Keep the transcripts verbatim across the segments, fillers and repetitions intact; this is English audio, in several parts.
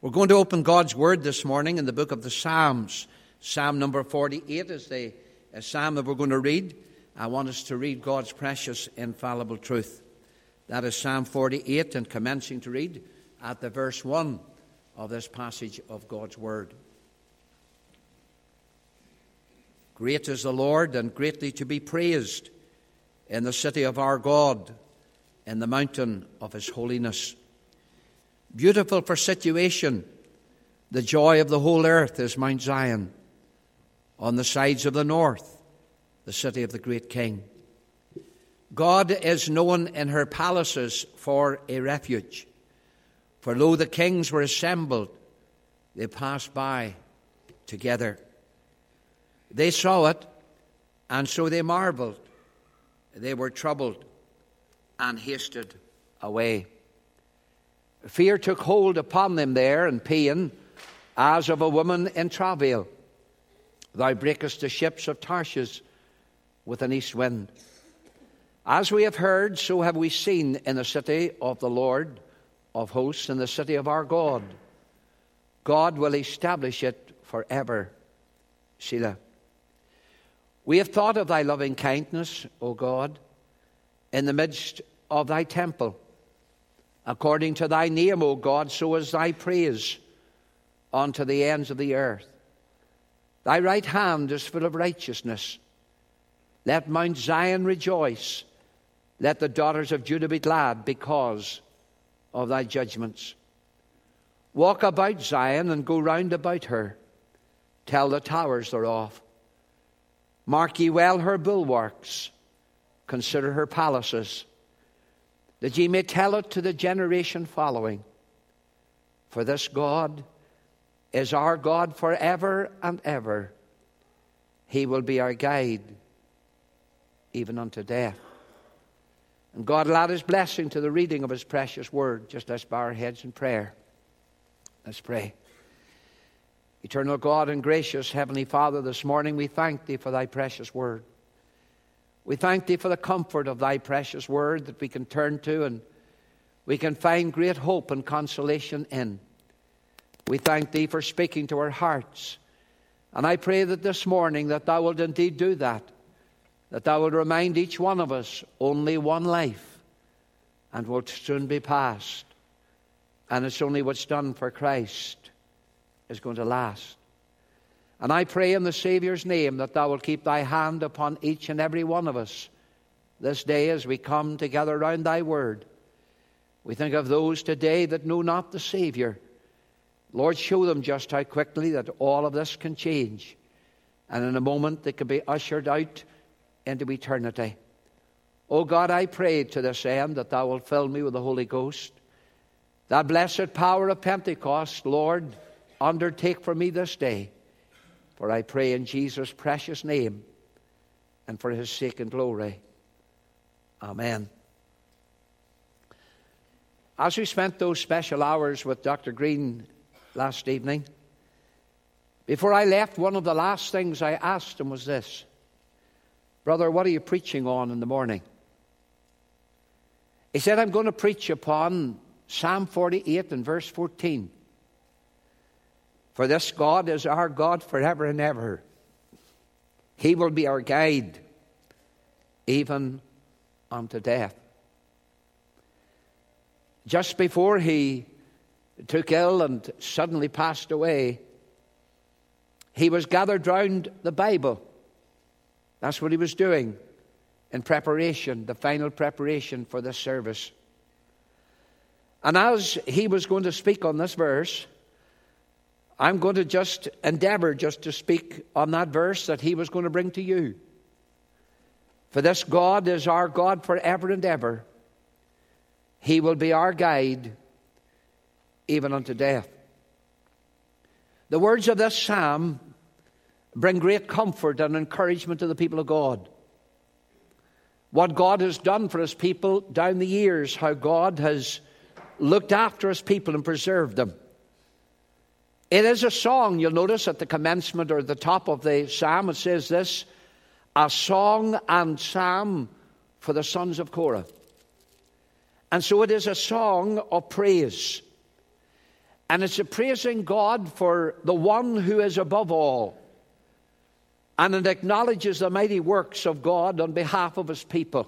We're going to open God's Word this morning in the book of the Psalms. Psalm number forty-eight is the psalm that we're going to read. I want us to read God's precious, infallible truth. That is Psalm forty-eight, and commencing to read at the verse one of this passage of God's Word. Great is the Lord, and greatly to be praised in the city of our God, in the mountain of his holiness. Beautiful for situation, the joy of the whole earth is Mount Zion. On the sides of the north, the city of the great King. God is known in her palaces for a refuge. For lo, the kings were assembled, they passed by together. They saw it, and so they marveled. They were troubled and hasted away. Fear took hold upon them there, and pain, as of a woman in travail. Thou breakest the ships of Tarshish with an east wind. As we have heard, so have we seen in the city of the Lord of hosts, in the city of our God. God will establish it forever. Selah. We have thought of thy loving kindness, O God, in the midst of thy temple. According to thy name, O God, so is thy praise unto the ends of the earth. Thy right hand is full of righteousness. Let Mount Zion rejoice. Let the daughters of Judah be glad because of thy judgments. Walk about Zion and go round about her. Tell the towers thereof. Mark ye well her bulwarks. Consider her palaces, that ye may tell it to the generation following. For this God is our God forever and ever. He will be our guide, even unto death. And God will add his blessing to the reading of his precious word. Just let's bow our heads in prayer. Let's pray. Eternal God and gracious Heavenly Father, this morning we thank thee for thy precious word. We thank thee for the comfort of thy precious word that we can turn to and we can find great hope and consolation in. We thank thee for speaking to our hearts. And I pray that this morning that thou wilt indeed do that. That thou wilt remind each one of us only one life and wilt soon be past. And it's only what's done for Christ is going to last. And I pray in the Saviour's name that thou wilt keep thy hand upon each and every one of us this day as we come together around thy word. We think of those today that know not the Saviour. Lord, show them just how quickly that all of this can change. And in a moment they can be ushered out into eternity. O God, I pray to this end that thou wilt fill me with the Holy Ghost. That blessed power of Pentecost, Lord, undertake for me this day. For I pray in Jesus' precious name and for his sake and glory. Amen. As we spent those special hours with Doctor Green last evening, before I left, one of the last things I asked him was this: Brother, what are you preaching on in the morning? He said, I'm going to preach upon Psalm forty-eight and verse fourteen. For this God is our God forever and ever. He will be our guide, even unto death. Just before he took ill and suddenly passed away, he was gathered round the Bible. That's what he was doing in preparation, the final preparation for this service. And as he was going to speak on this verse, I'm going to just endeavor just to speak on that verse that he was going to bring to you. For this God is our God forever and ever. He will be our guide, even unto death. The words of this psalm bring great comfort and encouragement to the people of God. What God has done for his people down the years, how God has looked after his people and preserved them. It is a song, you'll notice at the commencement or the top of the psalm, it says this: a song and psalm for the sons of Korah. And so it is a song of praise. And it's a praising God for the one who is above all. And it acknowledges the mighty works of God on behalf of his people.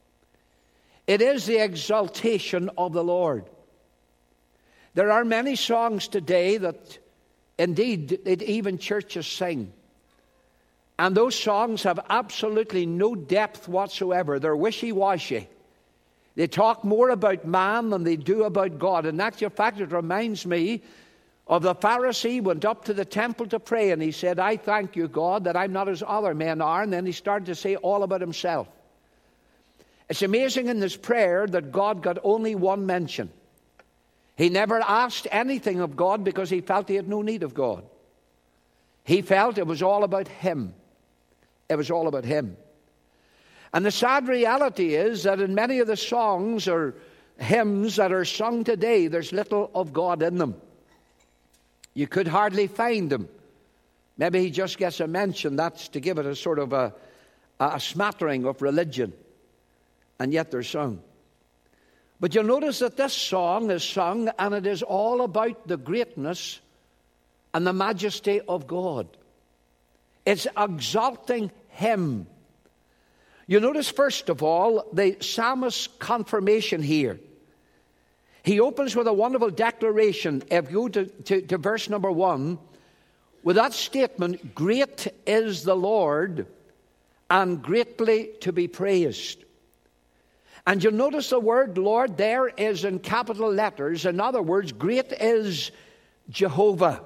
It is the exaltation of the Lord. There are many songs today that indeed even churches sing. And those songs have absolutely no depth whatsoever. They're wishy-washy. They talk more about man than they do about God. In actual fact, it reminds me of the Pharisee who went up to the temple to pray, and he said, I thank you, God, that I'm not as other men are. And then he started to say all about himself. It's amazing in this prayer that God got only one mention. He never asked anything of God because he felt he had no need of God. He felt it was all about him. It was all about him. And the sad reality is that in many of the songs or hymns that are sung today, there's little of God in them. You could hardly find him. Maybe he just gets a mention. That's to give it a sort of a, a smattering of religion. And yet they're sung. But you'll notice that this song is sung, and it is all about the greatness and the majesty of God. It's exalting him. You notice, first of all, the psalmist's confirmation here. He opens with a wonderful declaration. If you go to, to, to verse number one, with that statement, great is the Lord, and greatly to be praised. And you'll notice the word Lord there is in capital letters. In other words, great is Jehovah.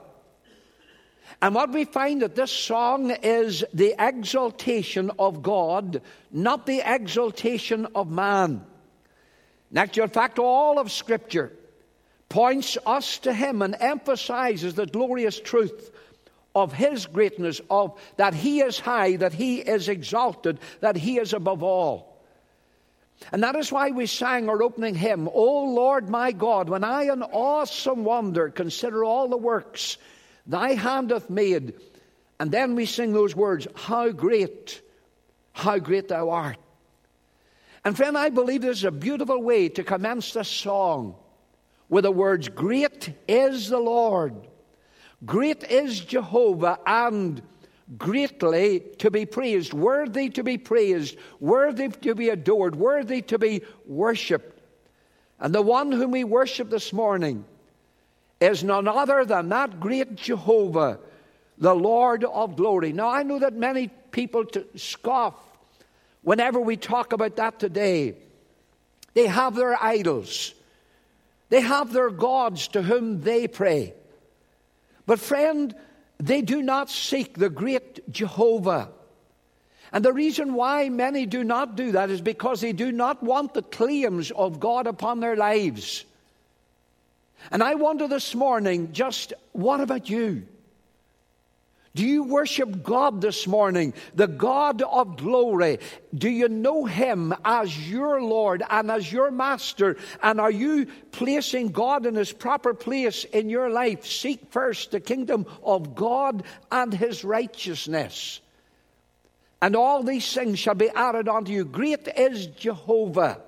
And what we find that this song is the exaltation of God, not the exaltation of man. In actual fact, all of Scripture points us to him and emphasizes the glorious truth of his greatness, of that he is high, that he is exalted, that he is above all. And that is why we sang our opening hymn, O Lord my God, when I in awesome wonder consider all the works thy hand hath made. And then we sing those words, how great, how great thou art. And friend, I believe this is a beautiful way to commence this song with the words, great is the Lord, great is Jehovah, and greatly to be praised, worthy to be praised, worthy to be adored, worthy to be worshipped. And the one whom we worship this morning is none other than that great Jehovah, the Lord of glory. Now, I know that many people to scoff whenever we talk about that today. They have their idols. They have their gods to whom they pray. But friend, they do not seek the great Jehovah. And the reason why many do not do that is because they do not want the claims of God upon their lives. And I wonder this morning, just what about you? Do you worship God this morning, the God of glory? Do you know him as your Lord and as your master? And are you placing God in his proper place in your life? Seek first the kingdom of God and his righteousness, and all these things shall be added unto you. Great is Jehovah.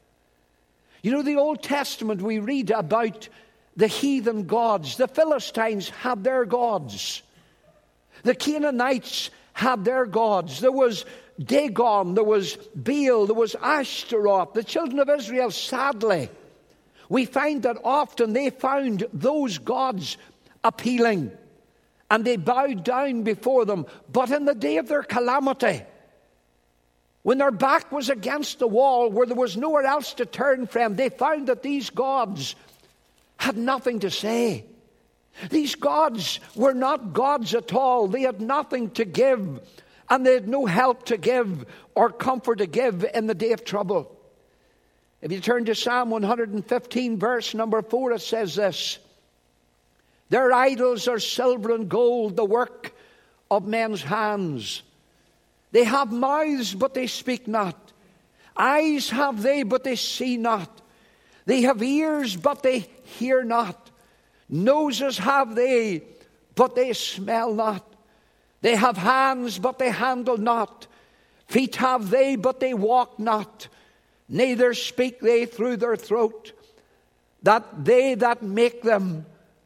You know, the Old Testament, we read about the heathen gods. The Philistines had their gods. The Canaanites had their gods. There was Dagon, there was Baal, there was Ashtaroth. The children of Israel, sadly, we find that often they found those gods appealing, and they bowed down before them. But in the day of their calamity, when their back was against the wall, where there was nowhere else to turn from, they found that these gods had nothing to say. These gods were not gods at all. They had nothing to give, and they had no help to give or comfort to give in the day of trouble. If you turn to Psalm one hundred fifteen, verse number four, it says this: their idols are silver and gold, the work of men's hands. They have mouths, but they speak not. Eyes have they, but they see not. They have ears, but they hear not. Noses have they, but they smell not. They have hands, but they handle not. Feet have they, but they walk not. Neither speak they through their throat, that they that make them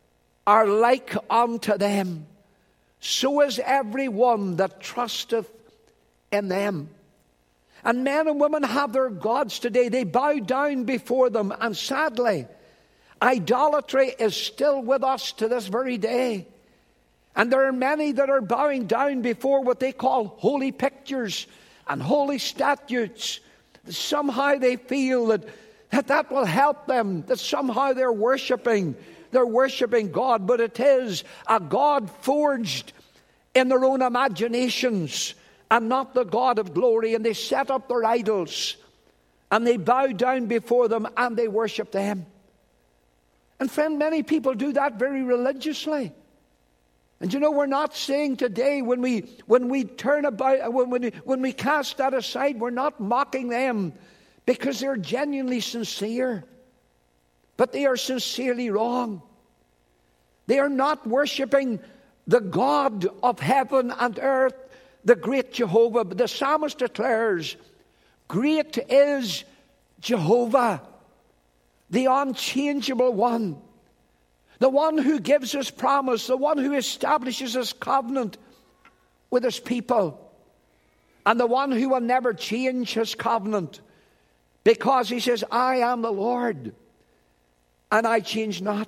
are like unto them, so is every one that trusteth in them. And men and women have their gods today. They bow down before them. And sadly, idolatry is still with us to this very day. And there are many that are bowing down before what they call holy pictures and holy statues. Somehow they feel that that, that will help them, that somehow they're worshiping, they're worshiping God. But it is a God forged in their own imaginations and not the God of glory. And they set up their idols and they bow down before them and they worship them. And friend, many people do that very religiously. And you know, we're not saying today when we when we turn about, when, when, we, when we cast that aside, we're not mocking them because they're genuinely sincere. But they are sincerely wrong. They are not worshiping the God of heaven and earth, the great Jehovah. But the psalmist declares, great is Jehovah, the unchangeable one. The one who gives his promise, the one who establishes his covenant with his people, and the one who will never change his covenant, because he says, I am the Lord, and I change not.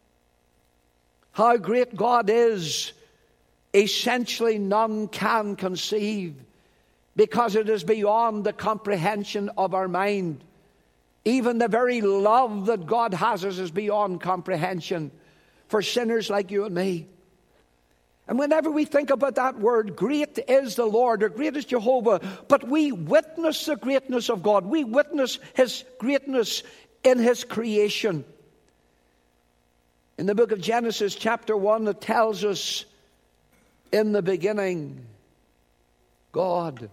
How great God is, essentially none can conceive, because it is beyond the comprehension of our mind. Even the very love that God has us is beyond comprehension for sinners like you and me. And whenever we think about that word, great is the Lord, or great is Jehovah, but we witness the greatness of God. We witness his greatness in his creation. In the book of Genesis chapter one, it tells us, in the beginning, God.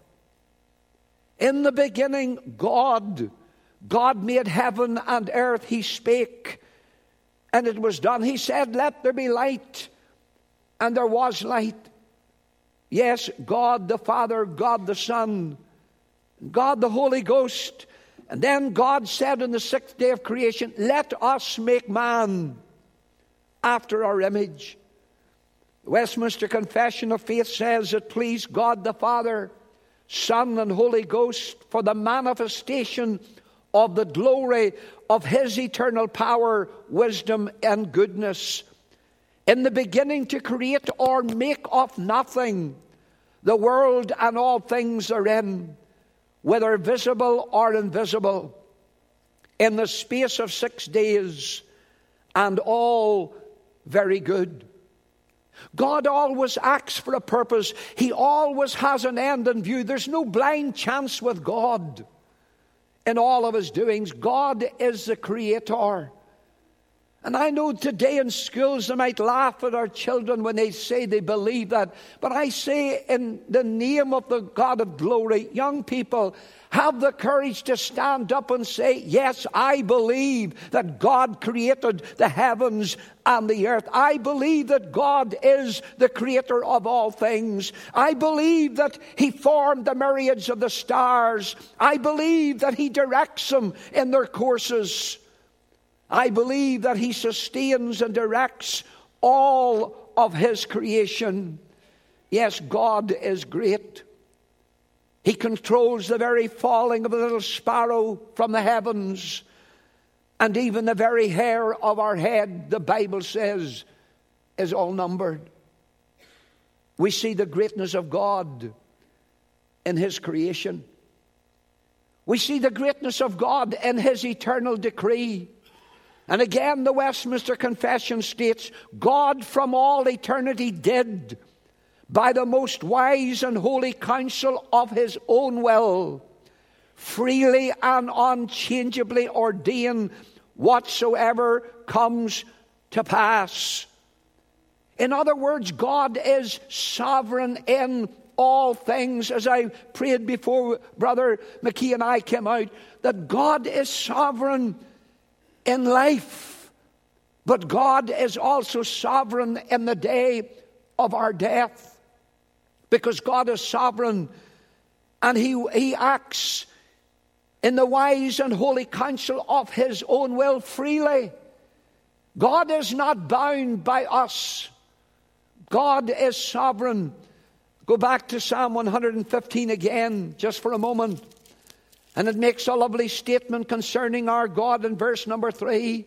In the beginning, God. God made heaven and earth. He spake, and it was done. He said, let there be light, and there was light. Yes, God the Father, God the Son, God the Holy Ghost. And then God said in the sixth day of creation, let us make man after our image. The Westminster Confession of Faith says it pleased God the Father, Son, and Holy Ghost for the manifestation of the glory of his eternal power, wisdom, and goodness, in the beginning to create or make of nothing the world and all things therein, whether visible or invisible, in the space of six days, and all very good. God always acts for a purpose. He always has an end in view. There's no blind chance with God. In all of his doings, God is the creator. And I know today in schools they might laugh at our children when they say they believe that. But I say, in the name of the God of glory, young people, have the courage to stand up and say, yes, I believe that God created the heavens and the earth. I believe that God is the creator of all things. I believe that he formed the myriads of the stars. I believe that he directs them in their courses. I believe that he sustains and directs all of his creation. Yes, God is great. He controls the very falling of a little sparrow from the heavens. And even the very hair of our head, the Bible says, is all numbered. We see the greatness of God in his creation. We see the greatness of God in his eternal decree. And again, the Westminster Confession states, God from all eternity did, by the most wise and holy counsel of his own will, freely and unchangeably ordain whatsoever comes to pass. In other words, God is sovereign in all things. As I prayed before Brother McKee and I came out, that God is sovereign in life, but God is also sovereign in the day of our death. Because God is sovereign, and he, he acts in the wise and holy counsel of his own will freely. God is not bound by us. God is sovereign. Go back to Psalm one hundred fifteen again, just for a moment. And it makes a lovely statement concerning our God in verse number three.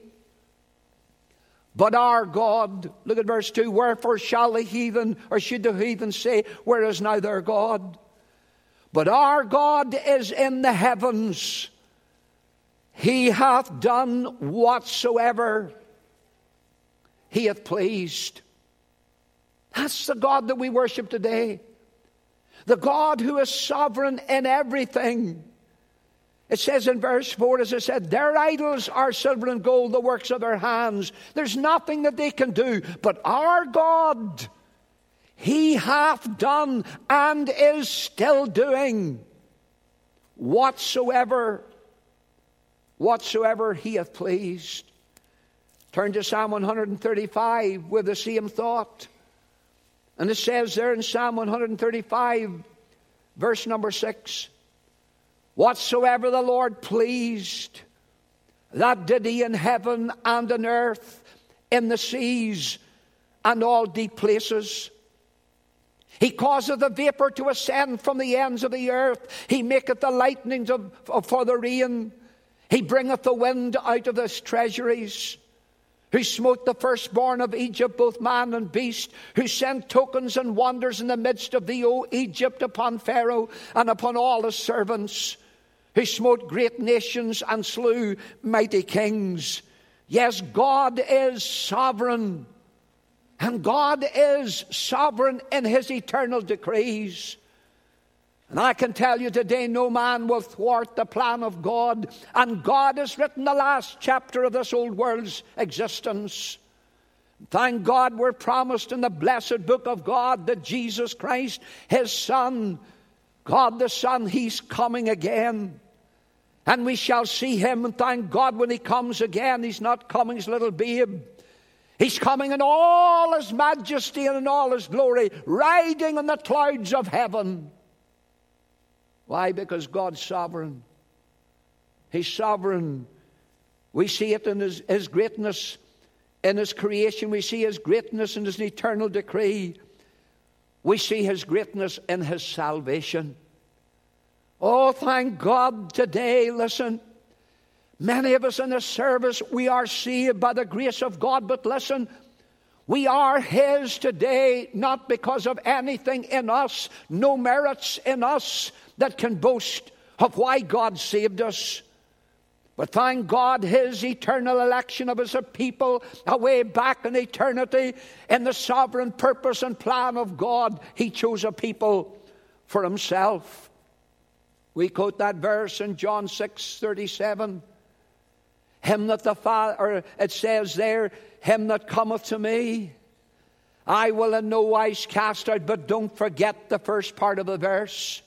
But our God, look at verse two, wherefore shall the heathen, or should the heathen say, where is now their God? But our God is in the heavens. He hath done whatsoever He hath pleased. That's the God that we worship today. The God who is sovereign in everything. It says in verse four, as I said, their idols are silver and gold, the works of their hands. There's nothing that they can do. But our God, He hath done and is still doing whatsoever, whatsoever He hath pleased. Turn to Psalm one thirty-five with the same thought. And it says there in Psalm one thirty-five, verse number six, whatsoever the Lord pleased, that did He in heaven and on earth, in the seas and all deep places. He causeth the vapor to ascend from the ends of the earth. He maketh the lightnings of, of, for the rain. He bringeth the wind out of His treasuries. Who smote the firstborn of Egypt, both man and beast, who sent tokens and wonders in the midst of thee, O Egypt, upon Pharaoh and upon all his servants, who smote great nations and slew mighty kings. Yes, God is sovereign, and God is sovereign in His eternal decrees. And I can tell you today, no man will thwart the plan of God. And God has written the last chapter of this old world's existence. Thank God we're promised in the blessed book of God that Jesus Christ, His Son, God the Son, He's coming again. And we shall see Him. And thank God when He comes again, He's not coming as a little babe. He's coming in all His majesty and in all His glory, riding on the clouds of heaven. Why? Because God's sovereign. He's sovereign. We see it in his, his greatness, in His creation. We see His greatness in His eternal decree. We see His greatness in His salvation. Oh, thank God today, listen, many of us in this service, we are saved by the grace of God. But listen, we are His today, not because of anything in us, no merits in us that can boast of why God saved us. But thank God, His eternal election of His people away back in eternity, in the sovereign purpose and plan of God, He chose a people for Himself. We quote that verse in John six thirty-seven. Him that the Father, or it says there, him that cometh to me, I will in no wise cast out. But don't forget the first part of the verse.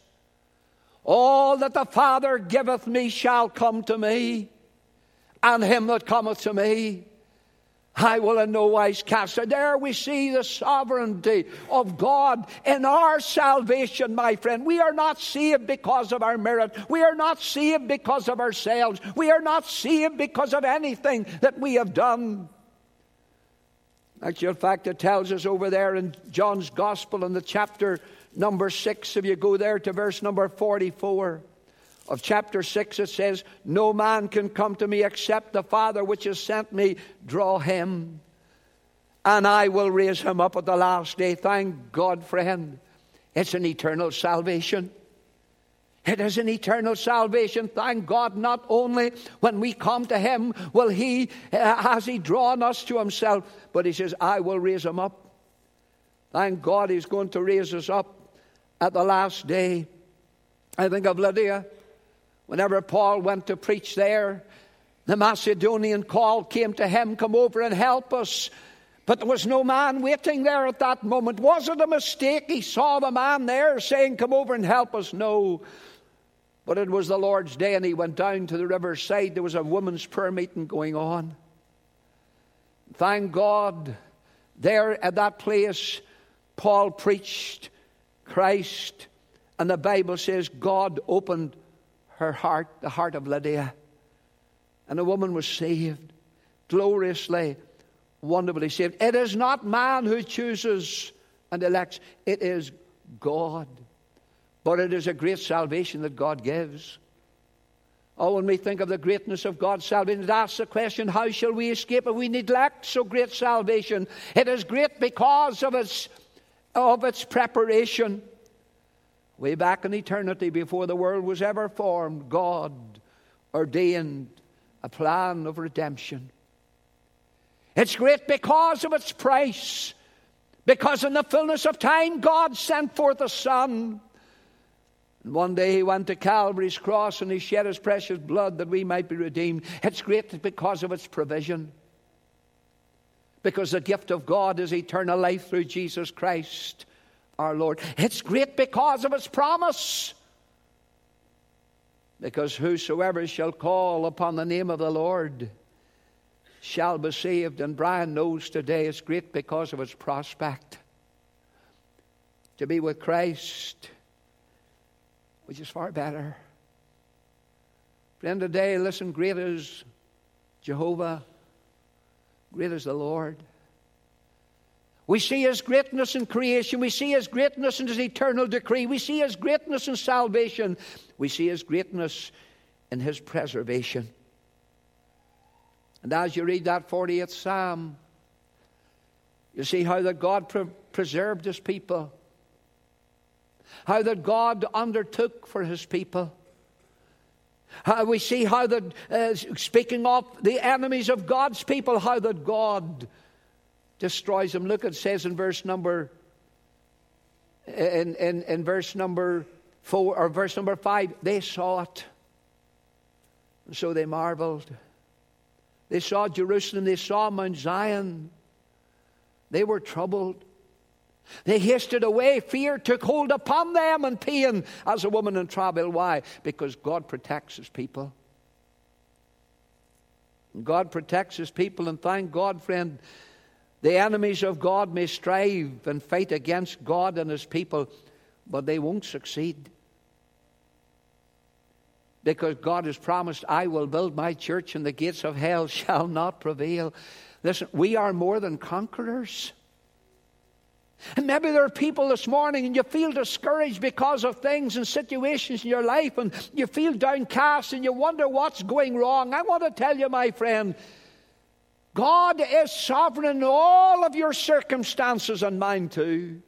All that the Father giveth me shall come to me, and him that cometh to me, I will in no wise cast out. There we see the sovereignty of God in our salvation, my friend. We are not saved because of our merit. We are not saved because of ourselves. We are not saved because of anything that we have done. Actually, in fact, it tells us over there in John's Gospel in the chapter number six, if you go there to verse number forty-four of chapter six, it says, no man can come to me except the Father which has sent me draw him, and I will raise him up at the last day. Thank God, friend. It's an eternal salvation. It is an eternal salvation. Thank God, not only when we come to Him will He, uh, has He drawn us to Himself, but He says, I will raise him up. Thank God He's going to raise us up at the last day. I think of Lydia. Whenever Paul went to preach there, the Macedonian call came to him, come over and help us. But there was no man waiting there at that moment. Was it a mistake? He saw the man there saying, come over and help us. No. But it was the Lord's day, and he went down to the riverside. There was a women's prayer meeting going on. Thank God, there at that place, Paul preached Christ. And the Bible says God opened her heart, the heart of Lydia. And the woman was saved gloriously wonderfully saved. It is not man who chooses and elects. It is God. But it is a great salvation that God gives. Oh, when we think of the greatness of God's salvation, it asks the question, how shall we escape if we neglect so great salvation? It is great because of its, of its preparation. Way back in eternity, before the world was ever formed, God ordained a plan of redemption. It's great because of its price. Because in the fullness of time, God sent forth a Son. And one day he went to Calvary's cross and he shed his precious blood that we might be redeemed. It's great because of its provision. Because the gift of God is eternal life through Jesus Christ our Lord. It's great because of its promise. Because whosoever shall call upon the name of the Lord shall be saved. And Brian knows today it's great because of its prospect. To be with Christ, which is far better. Friend, today, listen, great is Jehovah. Great is the Lord. We see His greatness in creation. We see His greatness in His eternal decree. We see His greatness in salvation. We see His greatness in His preservation. And as you read that forty-eighth Psalm, you see how that God pre- preserved His people. How that God undertook for His people. How we see how that, uh, speaking of the enemies of God's people, how that God destroys them. Look, it says in verse number in, in, in verse number four or verse number five, they saw it. And so they marveled. They saw Jerusalem, they saw Mount Zion. They were troubled. They hasted away. Fear took hold upon them, and pain as a woman in travail. Why? Because God protects His people. God protects His people, and thank God, friend, the enemies of God may strive and fight against God and His people, but they won't succeed. Because God has promised, I will build my church and the gates of hell shall not prevail. Listen, we are more than conquerors. And maybe there are people this morning and you feel discouraged because of things and situations in your life, and you feel downcast and you wonder what's going wrong. I want to tell you, my friend, God is sovereign in all of your circumstances, and mine too.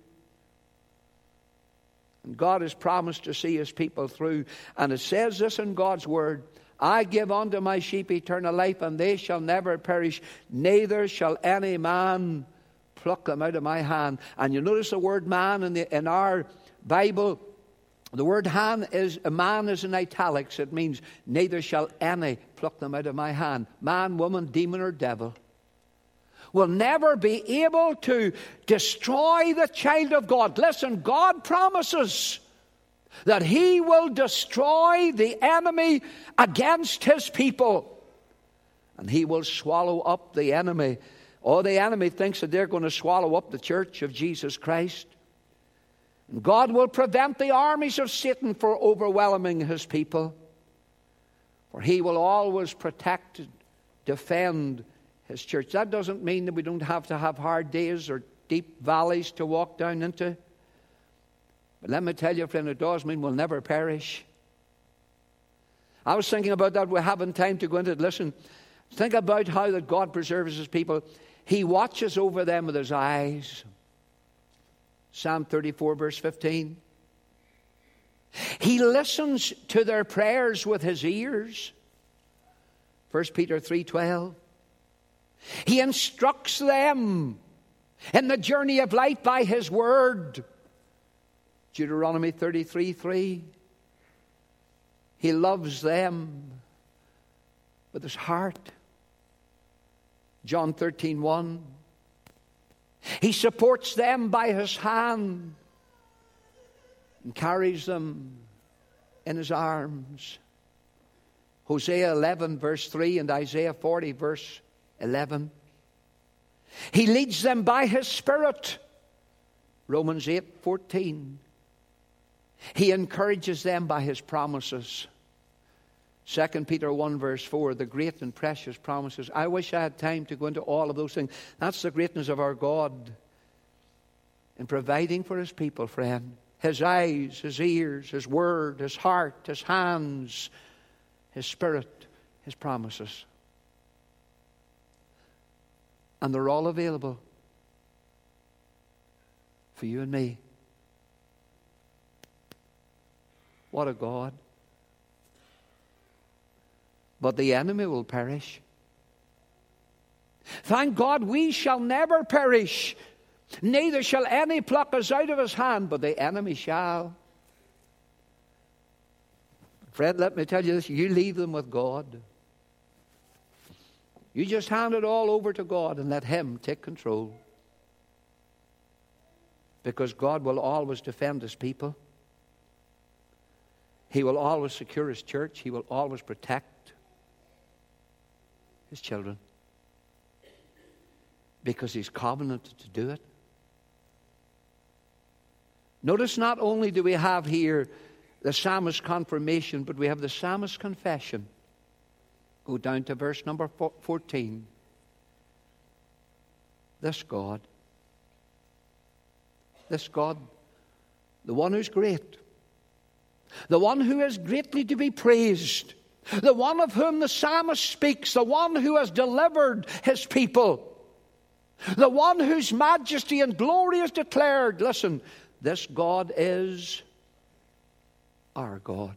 And God has promised to see His people through. And it says this in God's word, I give unto my sheep eternal life, and they shall never perish, neither shall any man pluck them out of my hand. And you notice the word man in, the, in our Bible, the word hand is, a man is in italics. It means neither shall any pluck them out of my hand. Man, woman, demon, or devil will never be able to destroy the child of God. Listen, God promises that He will destroy the enemy against His people. And He will swallow up the enemy. Oh, the enemy thinks that they're going to swallow up the church of Jesus Christ. And God will prevent the armies of Satan from overwhelming His people. For He will always protect and defend His church. That doesn't mean that we don't have to have hard days or deep valleys to walk down into. But let me tell you, friend, it does mean we'll never perish. I was thinking about that. We haven't time to go into it. Listen, think about how that God preserves His people. He watches over them with His eyes. Psalm thirty-four, verse fifteen. He listens to their prayers with His ears. First Peter three twelve. He instructs them in the journey of life by His word. Deuteronomy thirty-three three. He loves them with His heart. John thirteen one. He supports them by His hand and carries them in His arms. Hosea eleven verse three and Isaiah forty verse eleven. He leads them by His Spirit. Romans eight fourteen. He encourages them by His promises. Second Peter one verse four, the great and precious promises. I wish I had time to go into all of those things. That's the greatness of our God in providing for His people, friend. His eyes, His ears, His word, His heart, His hands, His Spirit, His promises. And they're all available for you and me. What a God. But the enemy will perish. Thank God we shall never perish, neither shall any pluck us out of His hand, but the enemy shall. Friend, let me tell you this, you leave them with God. You just hand it all over to God and let Him take control. Because God will always defend His people. He will always secure His church. He will always protect His children. Because He's covenanted to do it. Notice not only do we have here the psalmist's confirmation, but we have the psalmist's confession. Go down to verse number fourteen. This God, this God, the one who's great, the one who is greatly to be praised, the one of whom the psalmist speaks, the one who has delivered His people, the one whose majesty and glory is declared. Listen, this God is our God.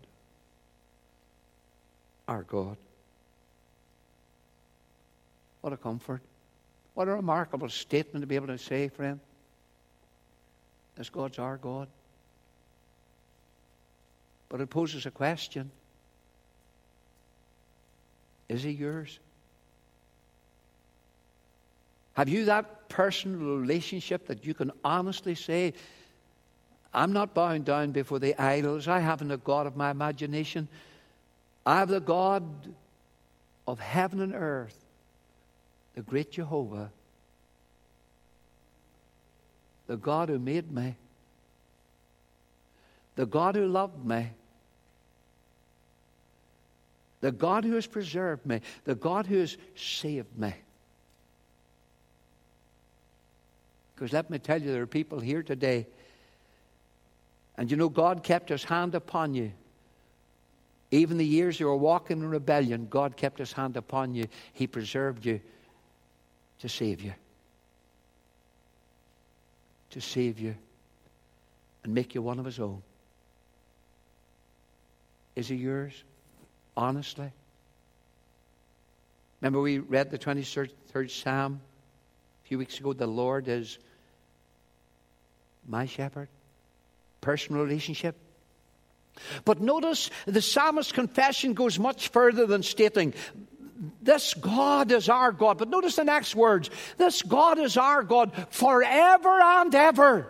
Our God. What a comfort. What a remarkable statement to be able to say, friend. This God's our God. But it poses a question. Is He yours? Have you that personal relationship that you can honestly say, I'm not bowing down before the idols. I haven't the God of my imagination. I have the God of heaven and earth, the great Jehovah, the God who made me, the God who loved me, the God who has preserved me, the God who has saved me. Because let me tell you, there are people here today, and you know God kept His hand upon you. Even the years you were walking in rebellion, God kept His hand upon you. He preserved you to save you. To save you and make you one of His own. Is He yours? Honestly? Remember we read the twenty-third Psalm a few weeks ago. The Lord is my shepherd. Personal relationship. But notice the psalmist's confession goes much further than stating, this God is our God. But notice the next words. This God is our God forever and ever.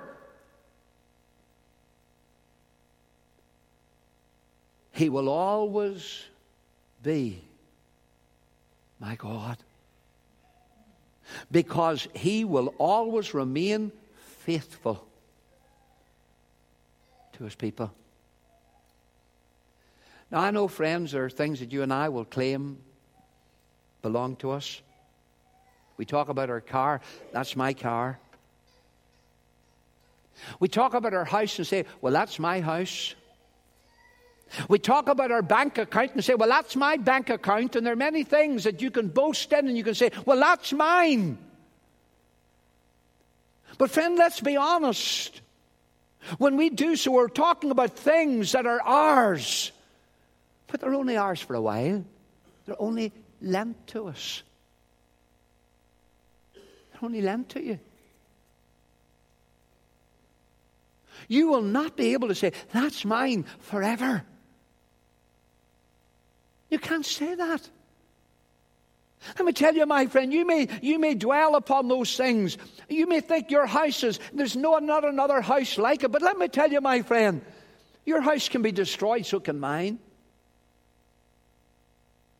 He will always be my God. Because He will always remain faithful to His people. Now I know, friends, there are things that you and I will claim belong to us. We talk about our car. That's my car. We talk about our house and say, well, that's my house. We talk about our bank account and say, well, that's my bank account. And there are many things that you can boast in and you can say, well, that's mine. But friend, let's be honest. When we do so, we're talking about things that are ours. But they're only ours for a while. They're only lent to us. They're only lent to you. You will not be able to say, that's mine forever. You can't say that. Let me tell you, my friend, you may, you may dwell upon those things. You may think your house is, there's no, not another house like it. But let me tell you, my friend, your house can be destroyed, so can mine.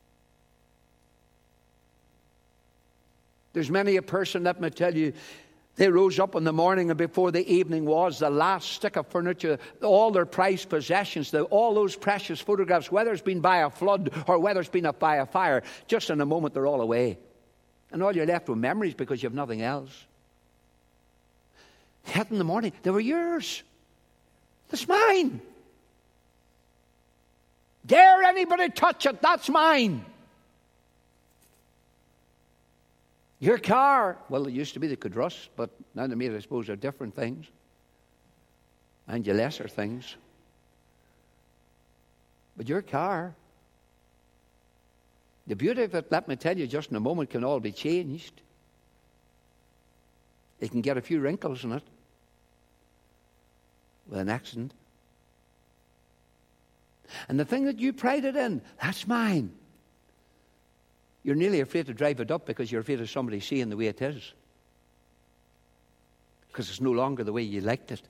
There's many a person, let me tell you, They rose up in the morning, and before the evening was, the last stick of furniture, all their prized possessions, the, all those precious photographs, whether it's been by a flood or whether it's been by a fire, just in a moment they're all away. And all you're left with memories because you have nothing else. Yet in the morning, they were yours. That's mine. Dare anybody touch it, that's mine. Your car, well, it used to be they could rust, but now they made, I suppose, are different things. And you lesser things. But your car, the beauty of it, let me tell you, just in a moment can all be changed. It can get a few wrinkles in it with an accident. And the thing that you prided in, that's mine. You're nearly afraid to drive it up because you're afraid of somebody seeing the way it is. Because it's no longer the way you liked it.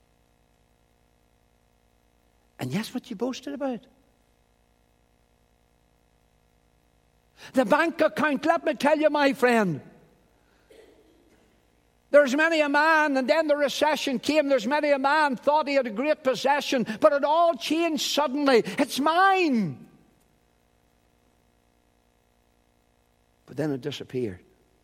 And that's what you boasted about. The bank account, let me tell you, my friend. There's many a man, and then the recession came. There's many a man thought he had a great possession, but it all changed suddenly. It's mine. But then it disappeared.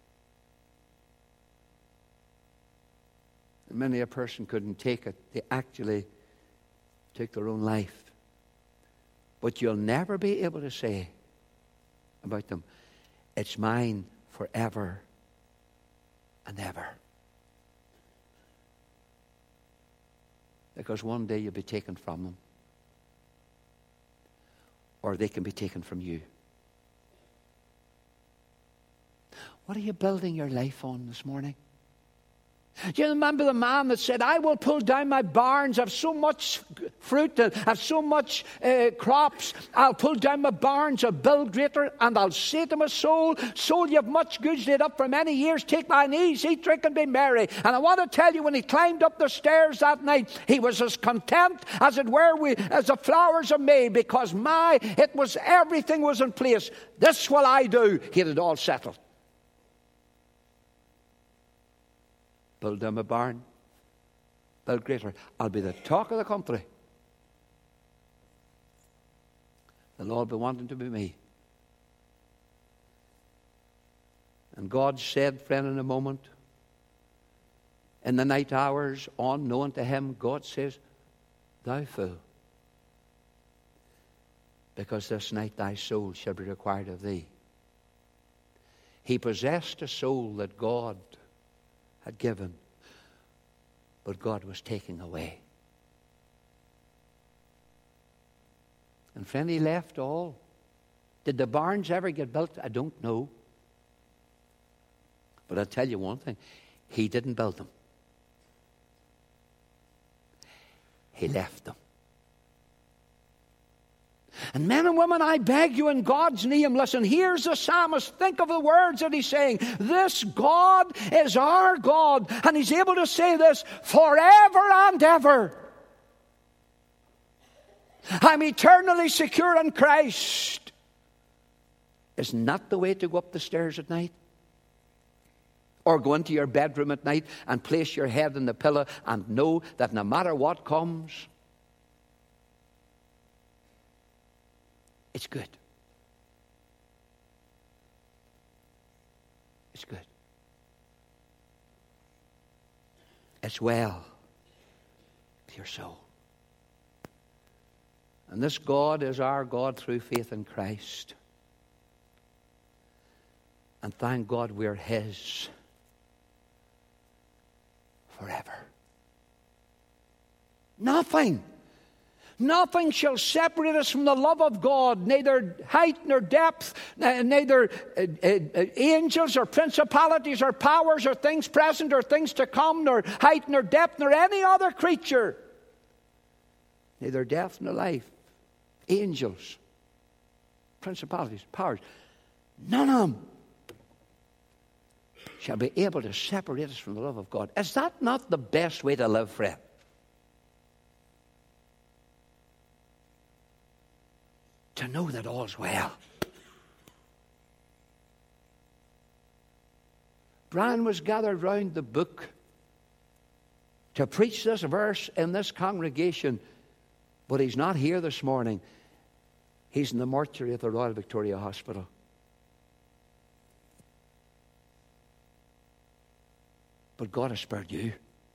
And many a person couldn't take it. They actually took their own life. But you'll never be able to say about them, it's mine forever and ever. Because one day you'll be taken from them. Or they can be taken from you. What are you building your life on this morning? Do you remember the man that said, I will pull down my barns, I have so much fruit, I have so much uh, crops, I'll pull down my barns, I'll build greater, and I'll say to my soul, soul, you have much goods laid up for many years, take thine ease, eat, drink, and be merry. And I want to tell you, when he climbed up the stairs that night, he was as content as it were we, as the flowers of May, because my, it was, everything was in place. This will I do. He had it all settled. Build them a barn. Build greater. I'll be the talk of the country. They'll all be wanting to be me. And God said, friend, in a moment, in the night hours, unknown to him, God says, thou fool, because this night thy soul shall be required of thee. He possessed a soul that God had given, but God was taking away. And friend, he left all. Did the barns ever get built? I don't know. But I'll tell you one thing. He didn't build them. He left them. And men and women, I beg you in God's name, listen, here's the psalmist. Think of the words that he's saying. This God is our God. And he's able to say this forever and ever. I'm eternally secure in Christ. Isn't that the way to go up the stairs at night? Or go into your bedroom at night and place your head in the pillow and know that no matter what comes, it's good. It's good. It's well with your soul. And this God is our God through faith in Christ. And thank God we're His forever. Nothing. Nothing shall separate us from the love of God, neither height nor depth, neither uh, uh, angels or principalities or powers or things present or things to come, nor height nor depth, nor any other creature. Neither death nor life, angels, principalities, powers, none of them shall be able to separate us from the love of God. Is that not the best way to live, friend? To know that all's well. Brian was gathered round the book to preach this verse in this congregation, but he's not here this morning. He's in the mortuary of the Royal Victoria Hospital. But God has spared you.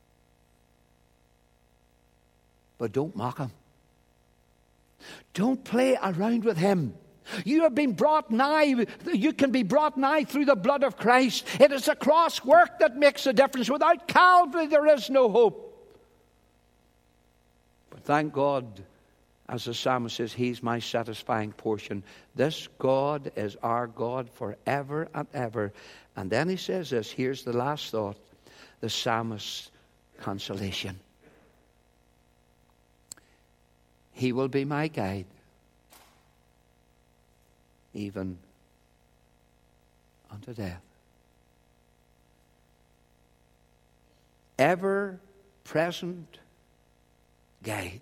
But don't mock him. Don't play around with him. You have been brought nigh. You can be brought nigh through the blood of Christ. It is the cross work that makes a difference. Without Calvary, there is no hope. But thank God, as the psalmist says, he's my satisfying portion. This God is our God forever and ever. And then he says this. Here's the last thought. The psalmist's consolation. He will be my guide, even unto death. Ever present guide,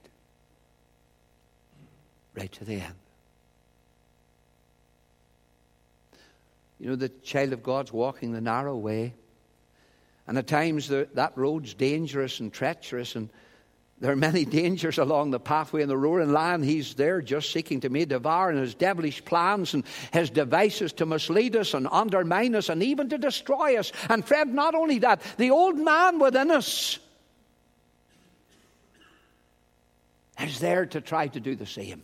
right to the end. You know, the child of God's walking the narrow way, and at times the, that road's dangerous and treacherous, and there are many dangers along the pathway. And the roaring lion, he's there just seeking to may devour, and his devilish plans and his devices to mislead us and undermine us and even to destroy us. And friend, not only that, the old man within us is there to try to do the same.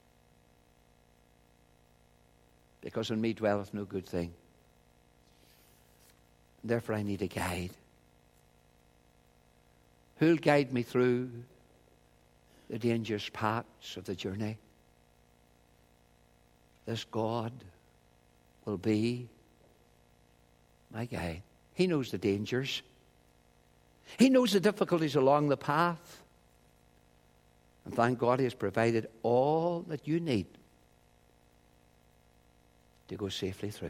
Because in me dwelleth no good thing. Therefore I need a guide. Who'll guide me through the dangerous paths of the journey? This God will be my guide. He knows the dangers. He knows the difficulties along the path. And thank God he has provided all that you need to go safely through.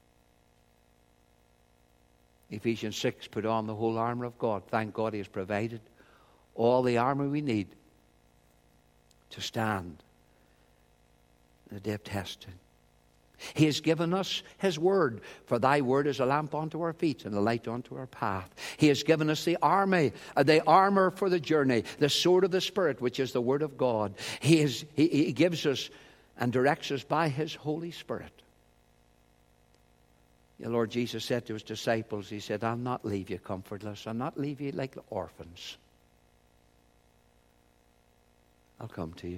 Ephesians six, put on the whole armor of God. Thank God he has provided all the armor we need to stand in the day of testing. He has given us his word, for thy word is a lamp unto our feet and a light unto our path. He has given us the army, uh, the armor for the journey, the sword of the Spirit, which is the word of God. He, is, he, he gives us and directs us by his Holy Spirit. The Lord Jesus said to his disciples, he said, I'll not leave you comfortless. I'll not leave you like the orphans. I'll come to you.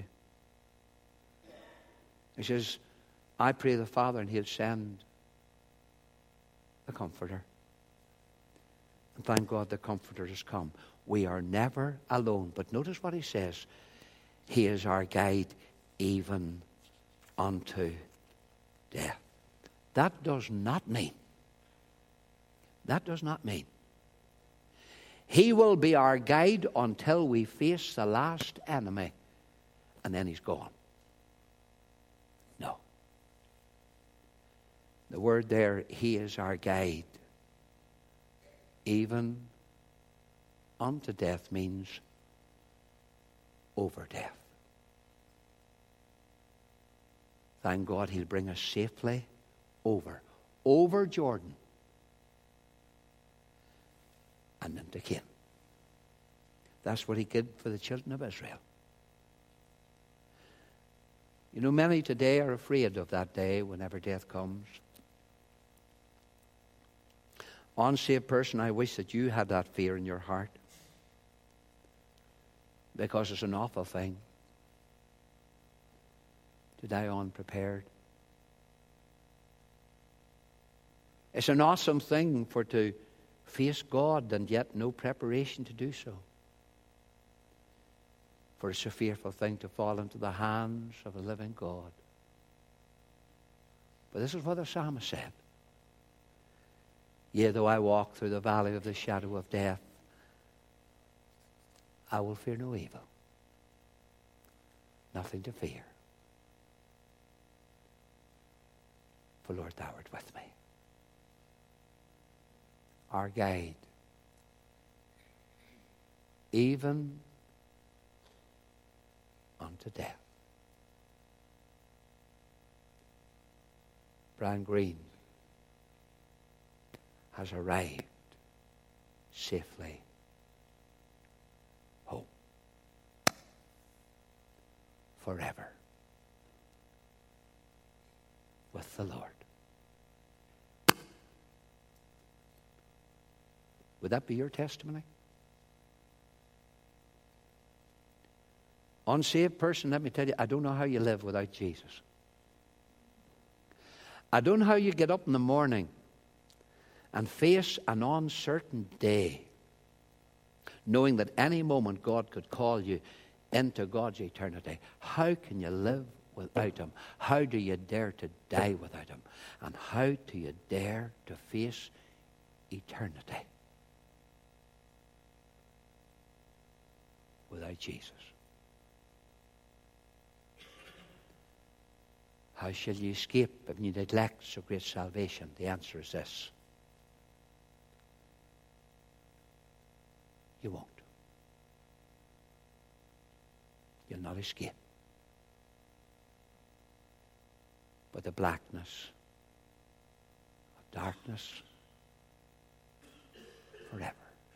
He says, I pray the Father and he'll send the Comforter. And thank God the Comforter has come. We are never alone. But notice what he says. He is our guide even unto death. That does not mean, that does not mean he will be our guide until we face the last enemy and then he's gone. No. The word there, he is our guide even unto death, means over death. Thank God he'll bring us safely over, over Jordan and into Canaan. That's what he did for the children of Israel. You know, many today are afraid of that day whenever death comes. Unsaved person, I wish that you had that fear in your heart, because it's an awful thing to die unprepared. It's an awesome thing for to face God and yet no preparation to do so. For it's a fearful thing to fall into the hands of a living God. But this is what the psalmist said. Yea, though I walk through the valley of the shadow of death, I will fear no evil. Nothing to fear. For Lord, thou art with me. Our guide, even unto death. Brian Greene has arrived safely home forever with the Lord. Would that be your testimony? Unsaved person, let me tell you, I don't know how you live without Jesus. I don't know how you get up in the morning and face an uncertain day, knowing that any moment God could call you into God's eternity. How can you live without Him? How do you dare to die without Him? And how do you dare to face eternity without Jesus? How shall you escape if you neglect so great salvation? The answer is this: you won't. You'll not escape. But the blackness of darkness forever.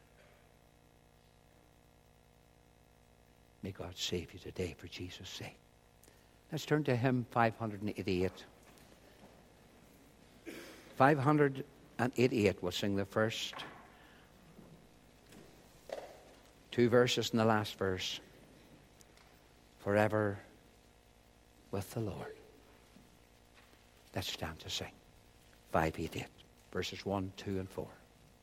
May God save you today for Jesus' sake. Let's turn to hymn five eighty-eight. five eighty-eight, we'll sing the first two verses and the last verse. Forever with the Lord. Let's stand to sing. five eighty-eight, verses one, two, and four.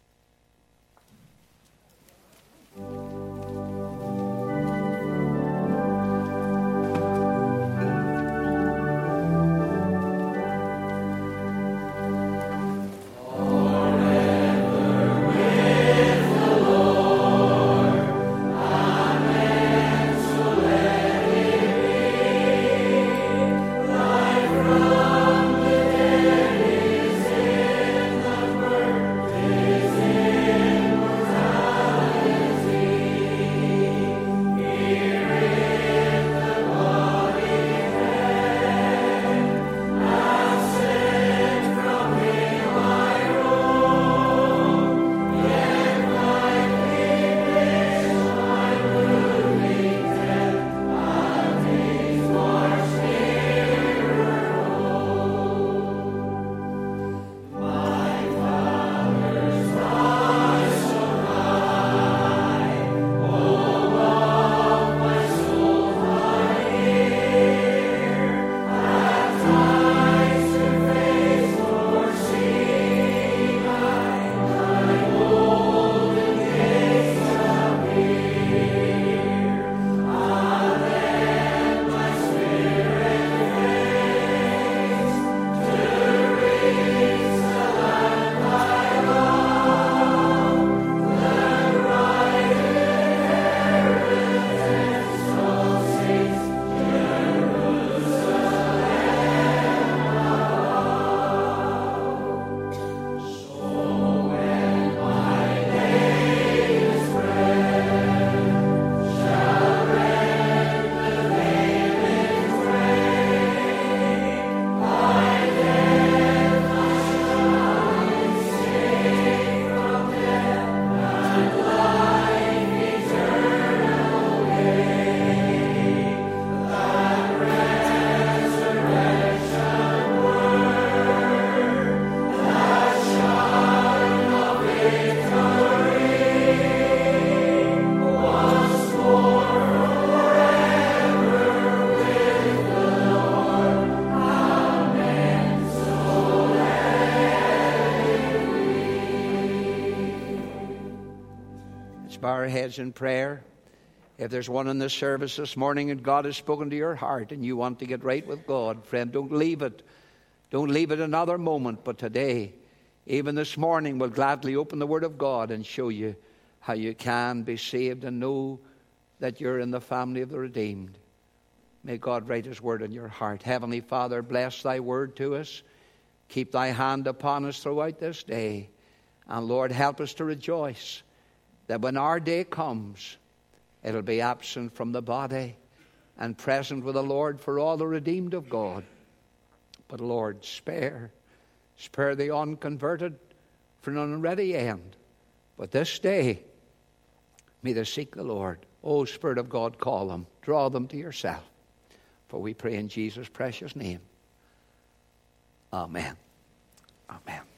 Bow our heads in prayer. If there's one in this service this morning and God has spoken to your heart and you want to get right with God, friend, don't leave it. Don't leave it another moment. But today, even this morning, we'll gladly open the Word of God and show you how you can be saved and know that you're in the family of the redeemed. May God write His Word in your heart. Heavenly Father, bless Thy Word to us. Keep Thy hand upon us throughout this day. And Lord, help us to rejoice that when our day comes, it'll be absent from the body and present with the Lord for all the redeemed of God. But Lord, spare, spare the unconverted for an unready end. But this day, may they seek the Lord. O Spirit of God, call them. Draw them to yourself. For we pray in Jesus' precious name. Amen. Amen.